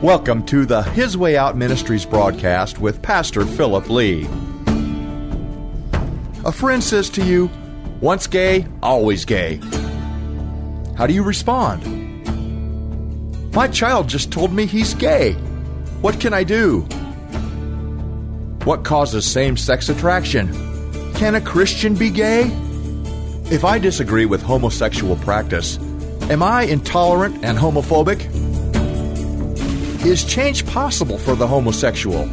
Welcome to the His Way Out Ministries broadcast with Pastor Philip Lee. A friend says to you, once gay, always gay. How do you respond? My child just told me he's gay. What can I do? What causes same-sex attraction? Can a Christian be gay? If I disagree with homosexual practice, am I intolerant and homophobic? Is change possible for the homosexual?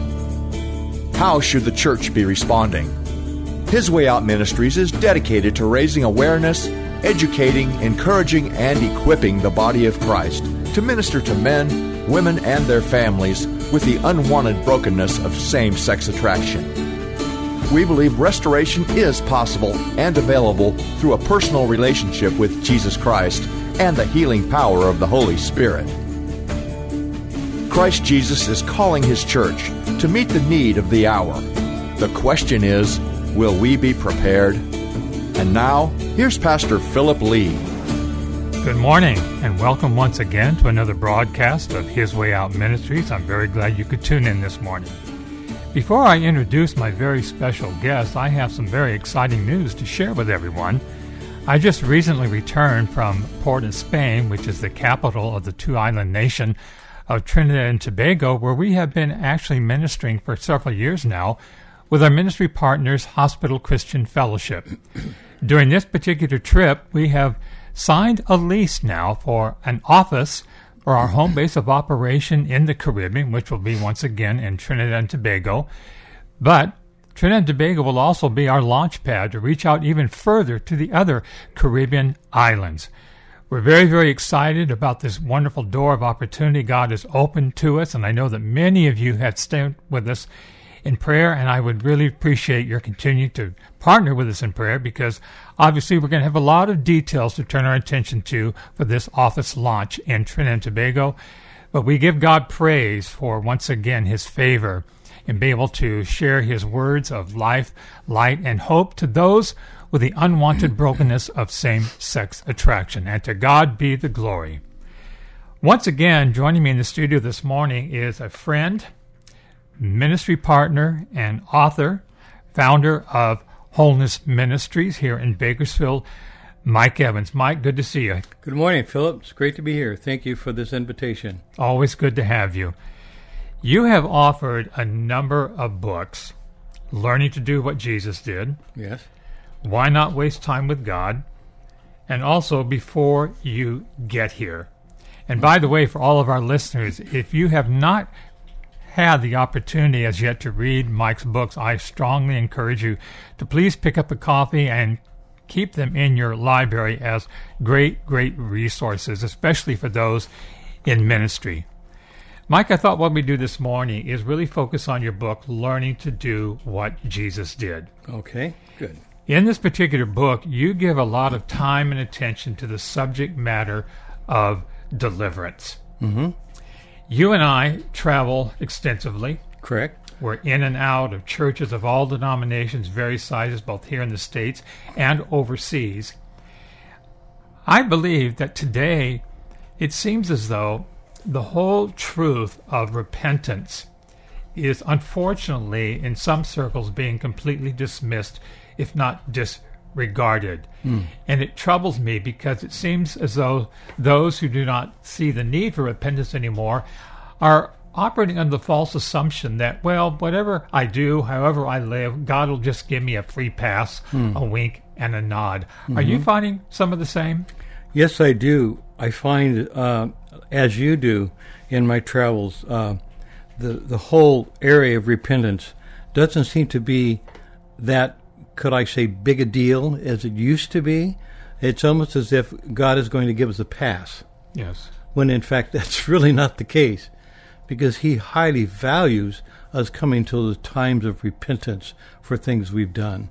How should the church be responding? His Way Out Ministries is dedicated to raising awareness, educating, encouraging, and equipping the body of Christ to minister to men, women, and their families with the unwanted brokenness of same-sex attraction. We believe restoration is possible and available through a personal relationship with Jesus Christ and the healing power of the Holy Spirit. Christ Jesus is calling His church to meet the need of the hour. The question is, will we be prepared? And now, here's Pastor Philip Lee. Good morning, and welcome once again to another broadcast of His Way Out Ministries. I'm very glad you could tune in this morning. Before I introduce my very special guest, I have some very exciting news to share with everyone. I just recently returned from Port of Spain, which is the capital of the two-island nation of Trinidad and Tobago, where we have been actually ministering for several years now with our ministry partners, Hospital Christian Fellowship. During this particular trip, we have signed a lease now for an office for our home base of operation in the Caribbean, which will be once again in Trinidad and Tobago. But Trinidad and Tobago will also be our launch pad to reach out even further to the other Caribbean islands. We're very, very excited about this wonderful door of opportunity God has opened to us, and I know that many of you have stayed with us in prayer, and I would really appreciate your continuing to partner with us in prayer, because obviously we're going to have a lot of details to turn our attention to for this office launch in Trinidad and Tobago. But we give God praise for, once again, His favor and be able to share His words of life, light, and hope to those with the unwanted brokenness of same-sex attraction. And to God be the glory. Once again, joining me in the studio this morning is a friend, ministry partner, and author, founder of Wholeness Ministries here in Bakersfield, Mike Evans. Mike, good to see you. Good morning, Philip. It's great to be here. Thank you for this invitation. Always good to have you. You have offered a number of books, Learning to Do What Jesus Did. Yes. Why Not Waste Time with God? And also Before You Get Here. And by the way, for all of our listeners, if you have not had the opportunity as yet to read Mike's books, I strongly encourage you to please pick up a copy and keep them in your library as great, great resources, especially for those in ministry. Mike, I thought what we do this morning is really focus on your book, Learning to Do What Jesus Did. Okay, good. In this particular book, you give a lot of time and attention to the subject matter of deliverance. Mm-hmm. You and I travel extensively. Correct. We're in and out of churches of all denominations, various sizes, both here in the States and overseas. I believe that today it seems as though the whole truth of repentance is unfortunately in some circles being completely dismissed, if not disregarded. And it troubles me because it seems as though those who do not see the need for repentance anymore are operating under the false assumption that, well, whatever I do, however I live, God will just give me a free pass, a wink, and a nod. Are you finding some of the same? Yes, I do. I find, as you do in my travels, the whole area of repentance doesn't seem to be that, could I say, big a deal as it used to be. It's almost as if God is going to give us a pass. Yes. When in fact that's really not the case, because He highly values us coming to the times of repentance for things we've done.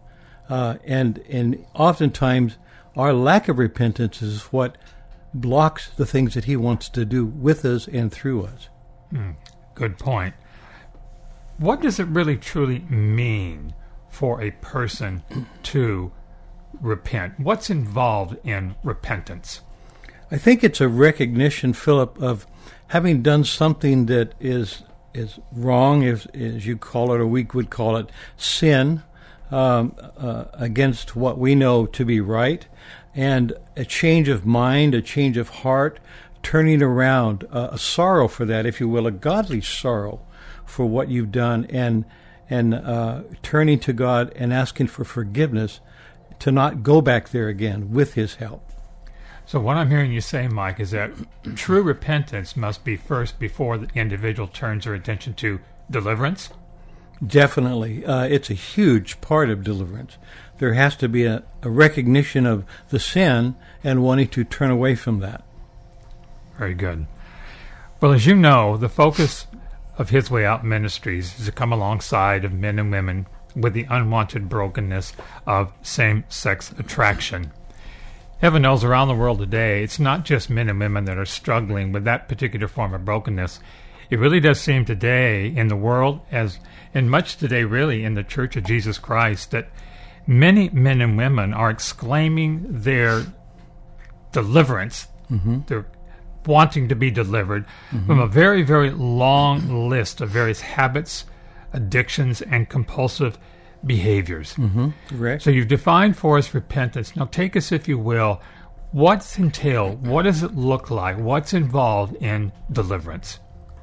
And oftentimes our lack of repentance is what blocks the things that He wants to do with us and through us. Good point. What does it really truly mean for a person to repent? What's involved in repentance? I think it's a recognition, Philip, of having done something that is wrong, as you call it, or we would call it sin, against what we know to be right, and a change of mind, a change of heart, turning around, a sorrow for that, if you will, a godly sorrow for what you've done, and turning to God and asking for forgiveness to not go back there again with His help. So what I'm hearing you say, Mike, is that true repentance must be first before the individual turns their attention to deliverance? Definitely. It's a huge part of deliverance. There has to be a recognition of the sin and wanting to turn away from that. Very good. Well, as you know, the focus of His Way Out Ministries is to come alongside of men and women with the unwanted brokenness of same-sex attraction. Heaven knows around the world today, it's not just men and women that are struggling with that particular form of brokenness. It really does seem today in the world, as and much today really in the Church of Jesus Christ, that many men and women are exclaiming their deliverance, their wanting to be delivered from a very, very long list of various habits, addictions, and compulsive behaviors. Correct. So you've defined for us repentance. Now take us, if you will, what's entailed? What does it look like? What's involved in deliverance?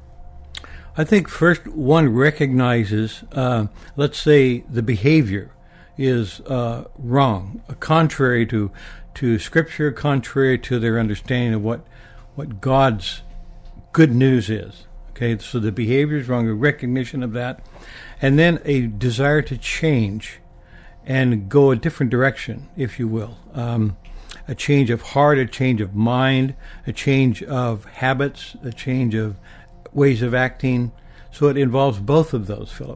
I think first one recognizes, let's say the behavior is wrong, contrary to Scripture, contrary to their understanding of what God's good news is. Okay, so the behavior is wrong, a recognition of that, and then a desire to change and go a different direction, if you will. A change of heart, a change of mind, a change of habits, a change of ways of acting. So it involves both of those, Philip.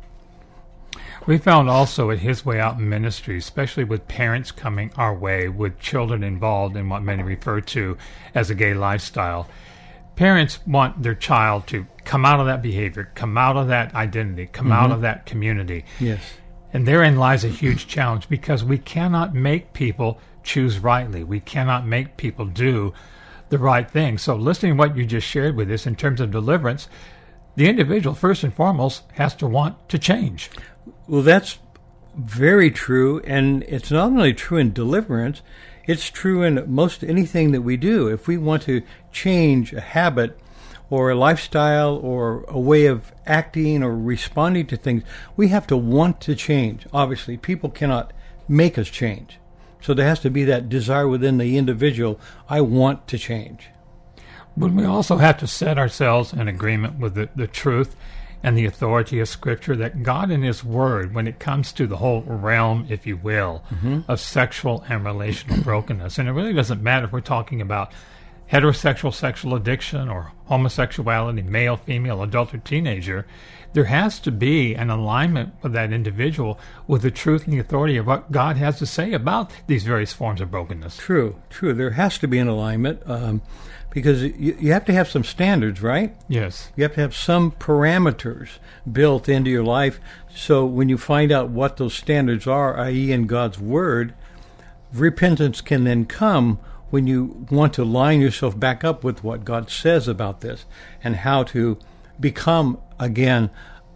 We found also at His Way Out Ministry, especially with parents coming our way with children involved in what many refer to as a gay lifestyle, parents want their child to come out of that behavior, come out of that identity, come out of that community. Yes. And therein lies a huge challenge, because we cannot make people choose rightly. We cannot make people do the right thing. So listening to what you just shared with us in terms of deliverance, the individual, first and foremost, has to want to change. Well, that's very true, and it's not only true in deliverance, it's true in most anything that we do. If we want to change a habit or a lifestyle or a way of acting or responding to things, we have to want to change. Obviously, people cannot make us change. So there has to be that desire within the individual, I want to change. But we also have to set ourselves in agreement with the truth and the authority of Scripture, that God in His Word, when it comes to the whole realm, if you will, of sexual and relational brokenness, and it really doesn't matter if we're talking about heterosexual sexual addiction or homosexuality, male, female, adult, or teenager, there has to be an alignment with that individual with the truth and the authority of what God has to say about these various forms of brokenness. True. There has to be an alignment. Because you have to have some standards, right? Yes. You have to have some parameters built into your life. So when you find out what those standards are, i.e. in God's Word, repentance can then come when you want to line yourself back up with what God says about this and how to become, again,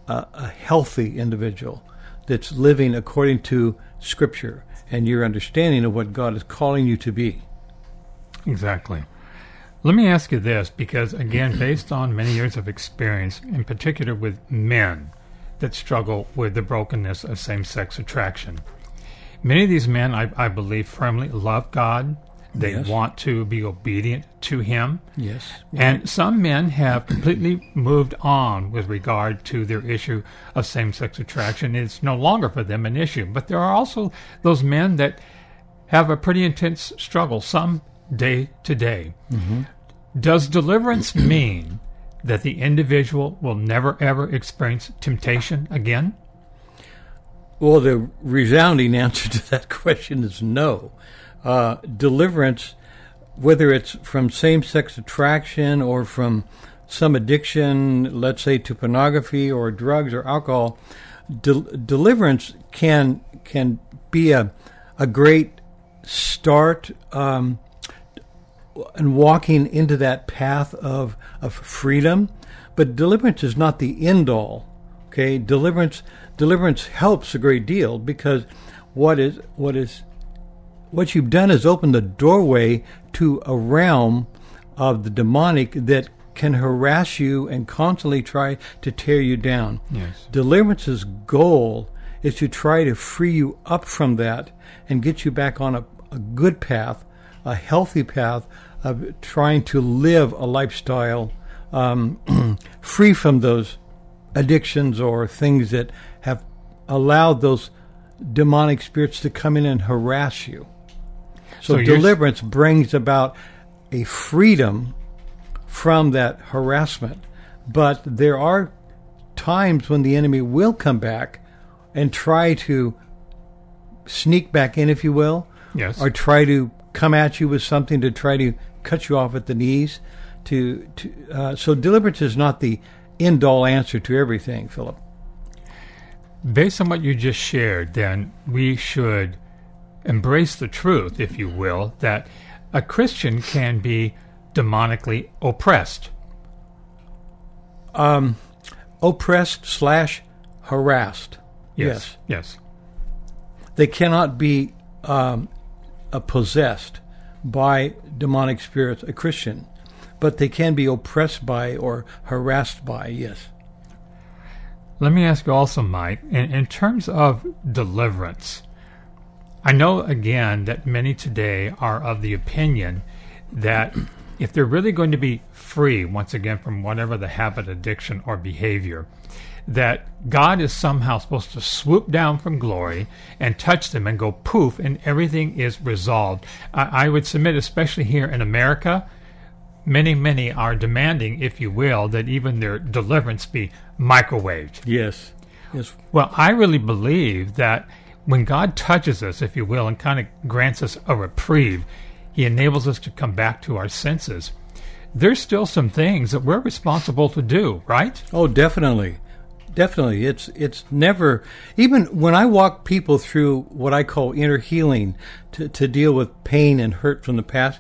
a healthy individual that's living according to Scripture and your understanding of what God is calling you to be. Exactly. Let me ask you this, because, again, based on many years of experience, in particular with men that struggle with the brokenness of same-sex attraction, many of these men, I believe, firmly love God. They want to be obedient to Him. Yes. And some men have completely moved on with regard to their issue of same-sex attraction. It's no longer for them an issue. But there are also those men that have a pretty intense struggle, some day to day. Does deliverance mean that the individual will never, ever experience temptation again? Well, the resounding answer to that question is no. Deliverance, whether it's from same-sex attraction or from some addiction, let's say to pornography or drugs or alcohol, deliverance can be a great start walking into that path of freedom. But deliverance is not the end all. Okay, deliverance helps a great deal, because what you've done is open the doorway to a realm of the demonic that can harass you and constantly try to tear you down. Yes. Deliverance's goal is to try to free you up from that and get you back on a good path, a healthy path of trying to live a lifestyle free from those addictions or things that have allowed those demonic spirits to come in and harass you. So deliverance brings about a freedom from that harassment. But there are times when the enemy will come back and try to sneak back in, if you will, yes, or try to come at you with something to try to cut you off at the knees. So deliverance is not the end-all answer to everything, Philip. Based on what you just shared, then, we should embrace the truth, if you will, that a Christian can be demonically oppressed. Oppressed/harassed. Yes. Yes. They cannot be possessed by demonic spirits, a Christian, but they can be oppressed by or harassed by, yes. Let me ask you also, Mike, in terms of deliverance, I know, again, that many today are of the opinion that if they're really going to be free, once again, from whatever the habit, addiction, or behavior, that God is somehow supposed to swoop down from glory and touch them and go poof, and everything is resolved. I would submit, especially here in America, many are demanding, if you will, that even their deliverance be microwaved. Yes. Well, I really believe that when God touches us, if you will, and kind of grants us a reprieve, He enables us to come back to our senses. There's still some things that we're responsible to do, right? Oh, definitely. Definitely. It's never, even when I walk people through what I call inner healing to deal with pain and hurt from the past,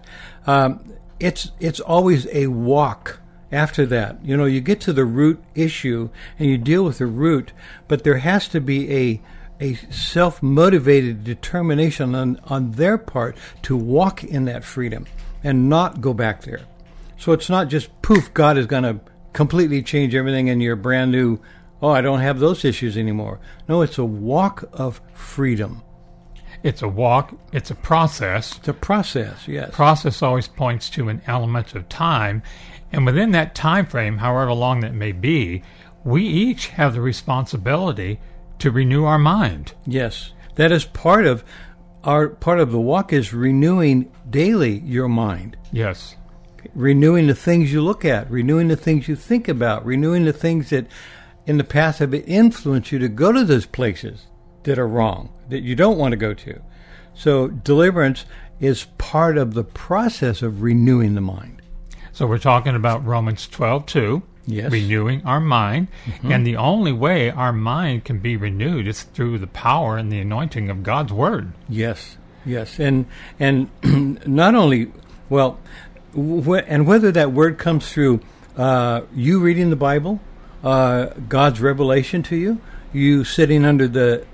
it's always a walk after that. You know, you get to the root issue and you deal with the root, but there has to be a self-motivated determination on their part to walk in that freedom and not go back there. So it's not just poof, God is going to completely change everything and you're brand new. Oh, I don't have those issues anymore. No, it's a walk of freedom. It's a walk. It's a process. It's a process, yes. Process always points to an element of time. And within that time frame, however long that may be, we each have the responsibility to renew our mind. Yes. That is part of the walk, is renewing daily your mind. Yes. Renewing the things you look at, renewing the things you think about, renewing the things that in the past have influenced you to go to those places that are wrong, that you don't want to go to. So deliverance is part of the process of renewing the mind. So we're talking about Romans 12:2, yes, renewing our mind. Mm-hmm. And the only way our mind can be renewed is through the power and the anointing of God's Word. Yes, yes. And not only, well, and whether that Word comes through you reading the Bible, God's revelation to you, you sitting under the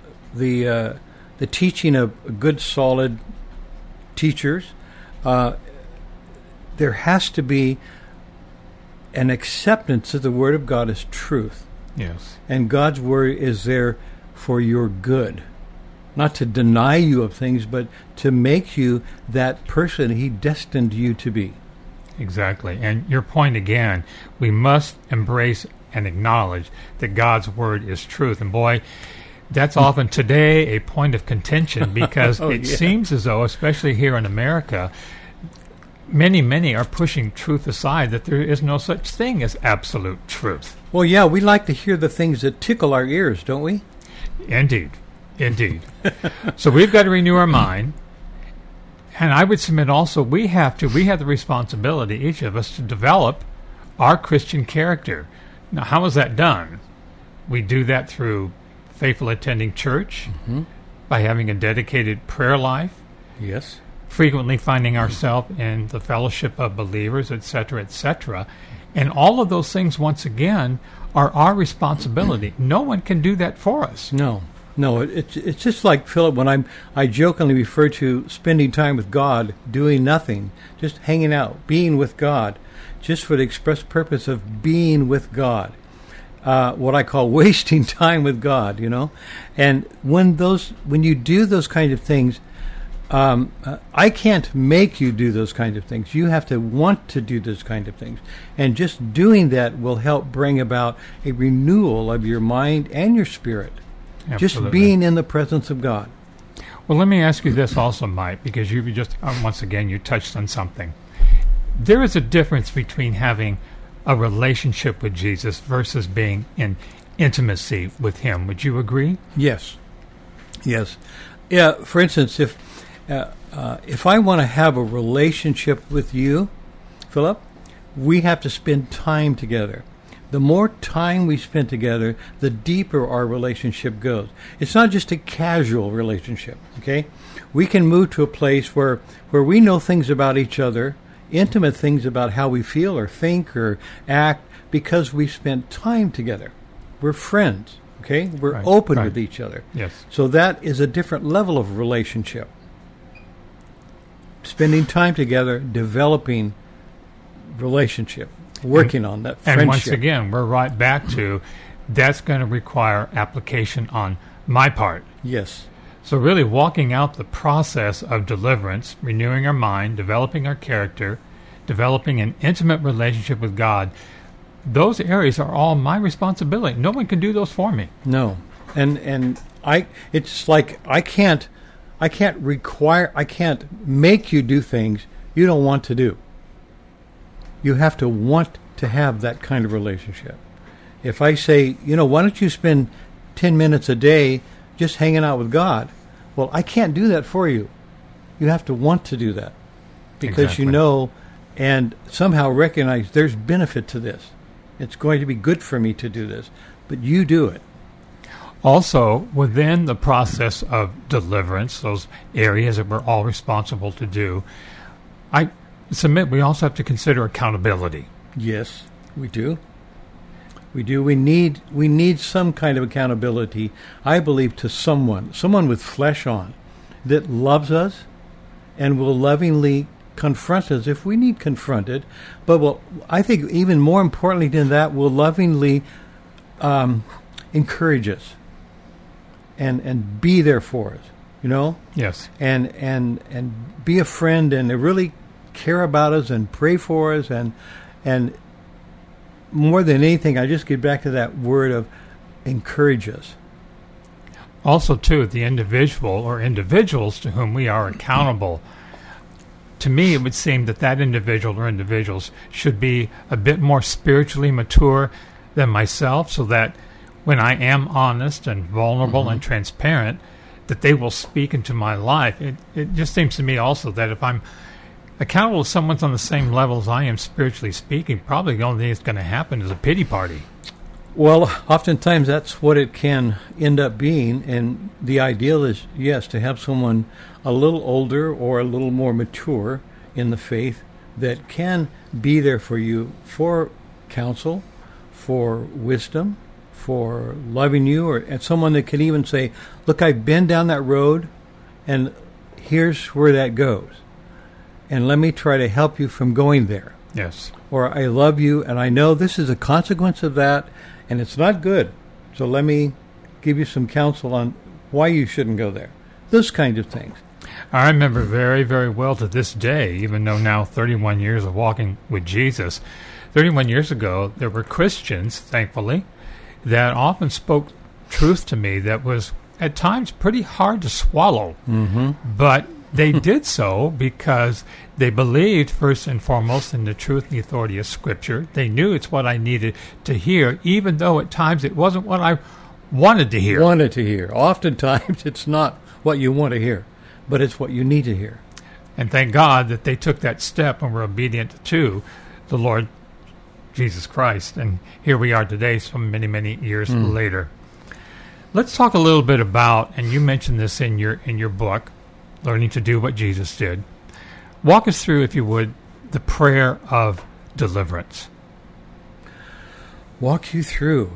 teaching of good, solid teachers, there has to be an acceptance that the Word of God is truth. Yes. And God's Word is there for your good. Not to deny you of things, but to make you that person He destined you to be. Exactly. And your point again, we must embrace and acknowledge that God's Word is truth. And boy, that's often today a point of contention because it seems as though, especially here in America, many are pushing truth aside, that there is no such thing as absolute truth. Well, yeah, we like to hear the things that tickle our ears, don't we? Indeed. So we've got to renew our mind. And I would submit also we have the responsibility, each of us, to develop our Christian character. Now, how is that done? We do that through faithful attending church, mm-hmm, by having a dedicated prayer life, yes, frequently finding ourselves in the fellowship of believers, etc., etc. And all of those things, once again, are our responsibility. No one can do that for us. No, it's just like, Philip, when I jokingly refer to spending time with God, doing nothing, just hanging out, being with God, just for the express purpose of being with God. What I call wasting time with God, And when you do those kind of things, I can't make you do those kind of things. You have to want to do those kind of things. And just doing that will help bring about a renewal of your mind and your spirit. Absolutely. Just being in the presence of God. Well, let me ask you this also, Mike, because you just, once again, you touched on something. There is a difference between having a relationship with Jesus versus being in intimacy with Him. Would you agree? Yes. Yeah. For instance, if I want to have a relationship with you, Philip, we have to spend time together. The more time we spend together, the deeper our relationship goes. It's not just a casual relationship, okay? We can move to a place where we know things about each other, intimate things about how we feel or think or act, because we spent time together. We're friends, okay? We're open with each other. Yes. So that is a different level of relationship. Spending time together, developing relationship, working on that friendship. And once again, we're right back to that's going to require application on my part. Yes. So really walking out the process of deliverance, renewing our mind, developing our character, developing an intimate relationship with God, those areas are all my responsibility. No one can do those for me. No. And it's like I can't make you do things you don't want to do. You have to want to have that kind of relationship. If I say, why don't you spend 10 minutes a day just hanging out with God? Well, I can't do that for you. You have to want to do that because Exactly. you know and somehow recognize there's benefit to this. It's going to be good for me to do this, but you do it. Also, within the process of deliverance, those areas that we're all responsible to do, I submit we also have to consider accountability. Yes, we do. We do. We need some kind of accountability, I believe, to someone with flesh on, that loves us and will lovingly confront us if we need confronted, but I think even more importantly than that, will lovingly encourage us and be there for us, Yes. and be a friend and really care about us and pray for us and more than anything, I just get back to that word of encourage us. Also, too, the individual or individuals to whom we are accountable, to me it would seem that individual or individuals should be a bit more spiritually mature than myself, so that when I am honest and vulnerable and transparent, that they will speak into my life. It just seems to me also that if I'm accountable to someone's on the same level as I am spiritually speaking, probably the only thing that's going to happen is a pity party. Well, oftentimes that's what it can end up being, and the ideal is, yes, to have someone a little older or a little more mature in the faith that can be there for you for counsel, for wisdom, for loving you, and someone that can even say, look, I've been down that road, and here's where that goes. And let me try to help you from going there. Yes. Or I love you, and I know this is a consequence of that, and it's not good. So let me give you some counsel on why you shouldn't go there. Those kind of things. I remember very, very well to this day, even though now 31 years of walking with Jesus, 31 years ago, there were Christians, thankfully, that often spoke truth to me that was at times pretty hard to swallow. Mm-hmm. But they did so because they believed, first and foremost, in the truth and the authority of Scripture. They knew it's what I needed to hear, even though at times it wasn't what I wanted to hear. Oftentimes it's not what you want to hear, but it's what you need to hear. And thank God that they took that step and were obedient to the Lord Jesus Christ. And here we are today, so many, many years later. Let's talk a little bit about, and you mentioned this in your book, Learning to Do What Jesus Did. Walk us through, if you would, the prayer of deliverance. Walk you through.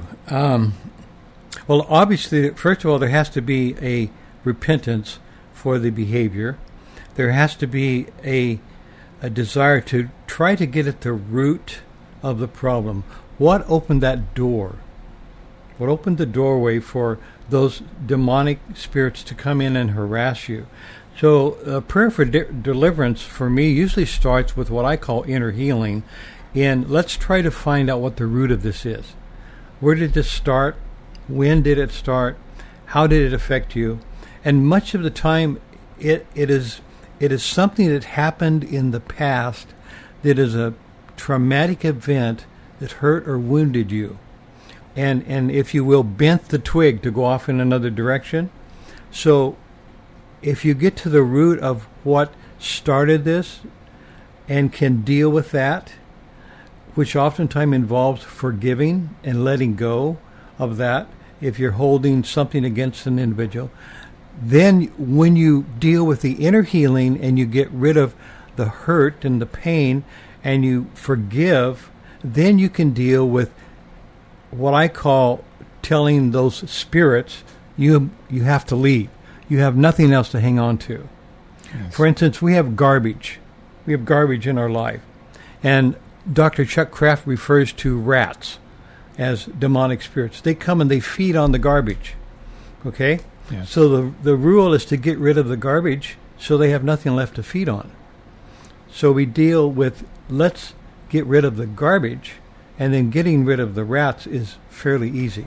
Well, obviously, first of all, there has to be a repentance for the behavior. There has to be a desire to try to get at the root of the problem. What opened that door? What opened the doorway for those demonic spirits to come in and harass you? So prayer for deliverance for me usually starts with what I call inner healing. And let's try to find out what the root of this is. Where did this start? When did it start? How did it affect you? And much of the time, it is something that happened in the past that is a traumatic event that hurt or wounded you. And if you will, bent the twig to go off in another direction. So if you get to the root of what started this and can deal with that, which oftentimes involves forgiving and letting go of that, if you're holding something against an individual, then when you deal with the inner healing and you get rid of the hurt and the pain and you forgive, then you can deal with what I call telling those spirits, you have to leave. You have nothing else to hang on to. Yes. For instance, we have garbage. We have garbage in our life. And Dr. Chuck Kraft refers to rats as demonic spirits. They come and they feed on the garbage. Okay? Yes. So the rule is to get rid of the garbage so they have nothing left to feed on. So we deal with, let's get rid of the garbage, and then getting rid of the rats is fairly easy.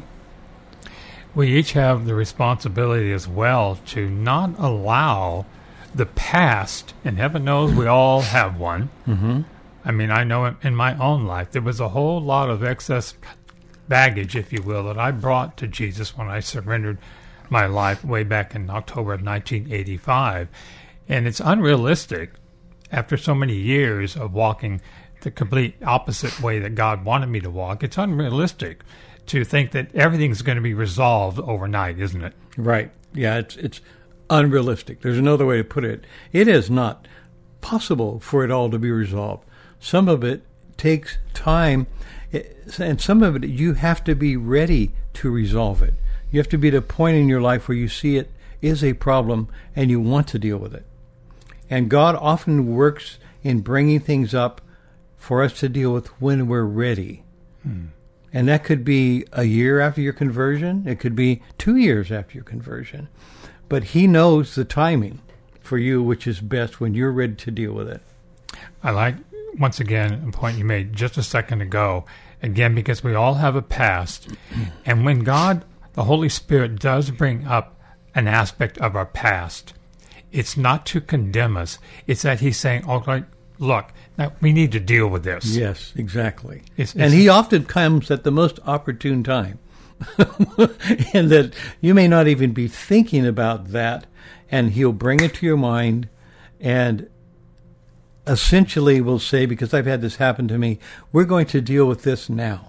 We each have the responsibility as well to not allow the past, and heaven knows we all have one. Mm-hmm. I mean, I know in my own life, there was a whole lot of excess baggage, if you will, that I brought to Jesus when I surrendered my life way back in October of 1985. And it's unrealistic, after so many years of walking the complete opposite way that God wanted me to walk, it's unrealistic to think that everything's going to be resolved overnight, isn't it? Right. Yeah, it's unrealistic. There's another way to put it. It is not possible for it all to be resolved. Some of it takes time, and some of it you have to be ready to resolve it. You have to be at a point in your life where you see it is a problem and you want to deal with it. And God often works in bringing things up for us to deal with when we're ready. And that could be a year after your conversion. It could be 2 years after your conversion. But He knows the timing for you, which is best when you're ready to deal with it. I like, once again, a point you made just a second ago, again, because we all have a past. And when God, the Holy Spirit, does bring up an aspect of our past, it's not to condemn us. It's that He's saying, okay, look, now we need to deal with this. Yes, exactly. And He often comes at the most opportune time. And that you may not even be thinking about that, and He'll bring it to your mind and essentially will say, because I've had this happen to me, we're going to deal with this now.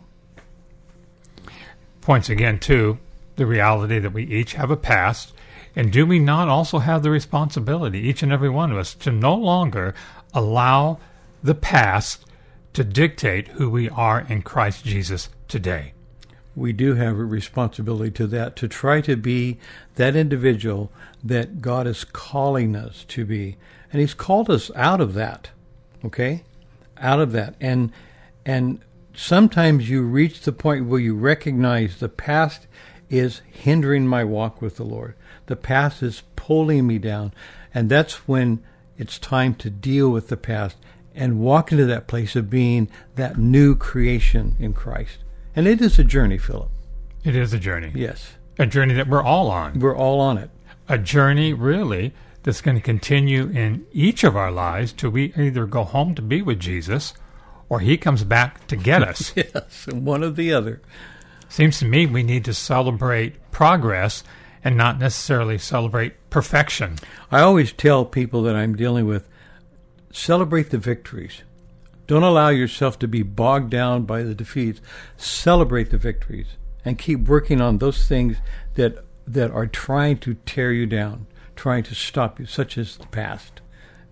Points again to the reality that we each have a past, and do we not also have the responsibility, each and every one of us, to no longer allow the past to dictate who we are in Christ Jesus today? We do have a responsibility to that, to try to be that individual that God is calling us to be. And He's called us out of that, okay? Out of that. And sometimes you reach the point where you recognize the past is hindering my walk with the Lord. The past is pulling me down. And that's when it's time to deal with the past and walk into that place of being that new creation in Christ. And it is a journey, Philip. It is a journey. Yes. A journey that we're all on. We're all on it. A journey, really, that's going to continue in each of our lives till we either go home to be with Jesus or He comes back to get us. Yes, one or the other. Seems to me we need to celebrate progress and not necessarily celebrate perfection. I always tell people that I'm dealing with, celebrate the victories. Don't allow yourself to be bogged down by the defeats. Celebrate the victories and keep working on those things that are trying to tear you down, trying to stop you, such as the past.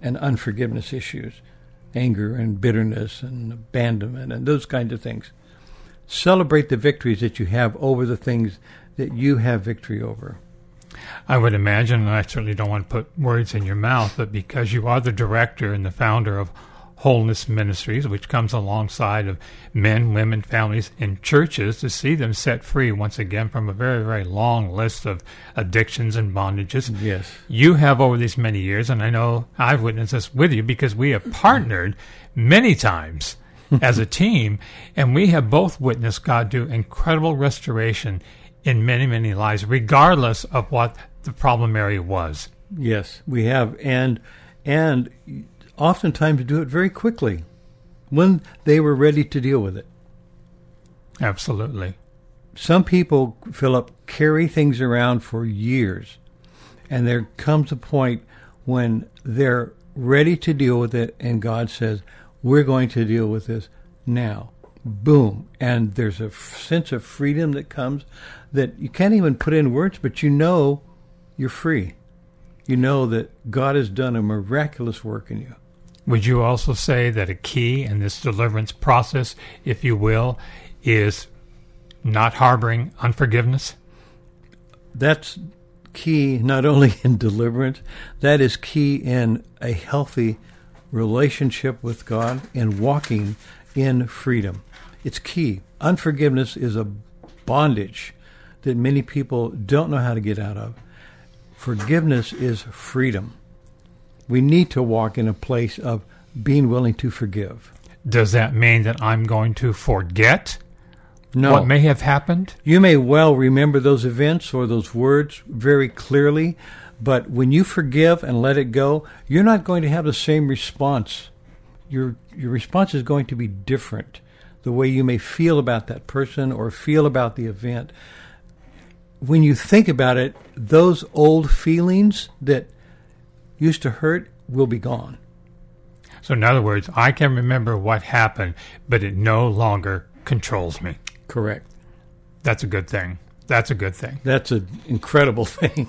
and unforgiveness issues, anger and bitterness and abandonment and those kinds of things. Celebrate the victories that you have over the things that you have victory over. I would imagine, and I certainly don't want to put words in your mouth, but because you are the director and the founder of Wholeness Ministries, which comes alongside of men, women, families, and churches to see them set free once again from a very, very long list of addictions and bondages. Yes. You have over these many years, and I know I've witnessed this with you because we have partnered many times as a team, and we have both witnessed God do incredible restoration in many, many lives, regardless of what the problem area was. Yes, we have, and oftentimes do it very quickly when they were ready to deal with it. Absolutely. Some people, Philip, carry things around for years, and there comes a point when they're ready to deal with it, and God says, we're going to deal with this now. Boom. And there's a sense of freedom that comes that you can't even put in words, but you know you're free. You know that God has done a miraculous work in you. Would you also say that a key in this deliverance process, if you will, is not harboring unforgiveness? That's key not only in deliverance, that is key in a healthy relationship with God and walking in freedom. It's key. Unforgiveness is a bondage that many people don't know how to get out of. Forgiveness is freedom. We need to walk in a place of being willing to forgive. Does that mean that I'm going to forget No. what may have happened? You may well remember those events or those words very clearly, but when you forgive and let it go, you're not going to have the same response. Your response is going to be different. The way you may feel about that person or feel about the event. When you think about it, those old feelings that used to hurt will be gone. So in other words, I can remember what happened, but it no longer controls me. Correct. That's a good thing. That's a good thing. That's an incredible thing.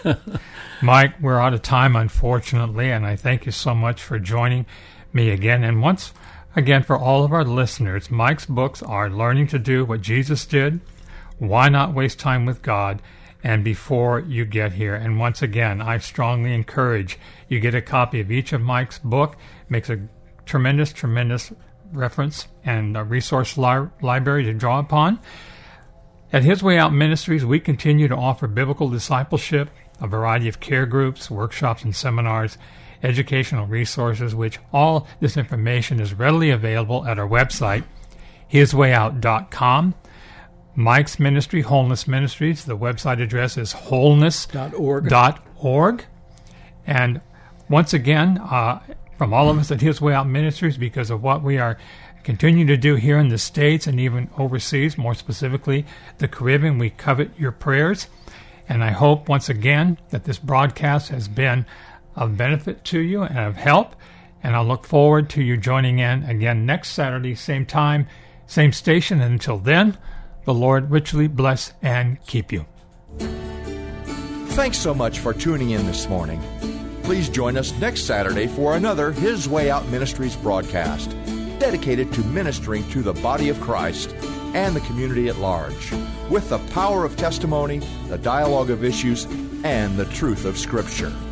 Mike, we're out of time, unfortunately, and I thank you so much for joining me again. And once again, for all of our listeners, Mike's books are Learning to Do What Jesus Did, Why Not Waste Time with God, and Before You Get Here. And once again, I strongly encourage you get a copy of each of Mike's book. Makes a tremendous, tremendous reference and a resource library to draw upon. At His Way Out Ministries, we continue to offer biblical discipleship, a variety of care groups, workshops, and seminars, educational resources, which all this information is readily available at our website, hiswayout.com. Mike's ministry, Wholeness Ministries, the website address is wholeness.org. And once again, from all of us at His Way Out Ministries, because of what we are continuing to do here in the States and even overseas, more specifically the Caribbean, we covet your prayers. And I hope, once again, that this broadcast has been of benefit to you and of help. And I look forward to you joining in again next Saturday, same time, same station. And until then, the Lord richly bless and keep you. Thanks so much for tuning in this morning. Please join us next Saturday for another His Way Out Ministries broadcast, dedicated to ministering to the body of Christ and the community at large, with the power of testimony, the dialogue of issues, and the truth of Scripture.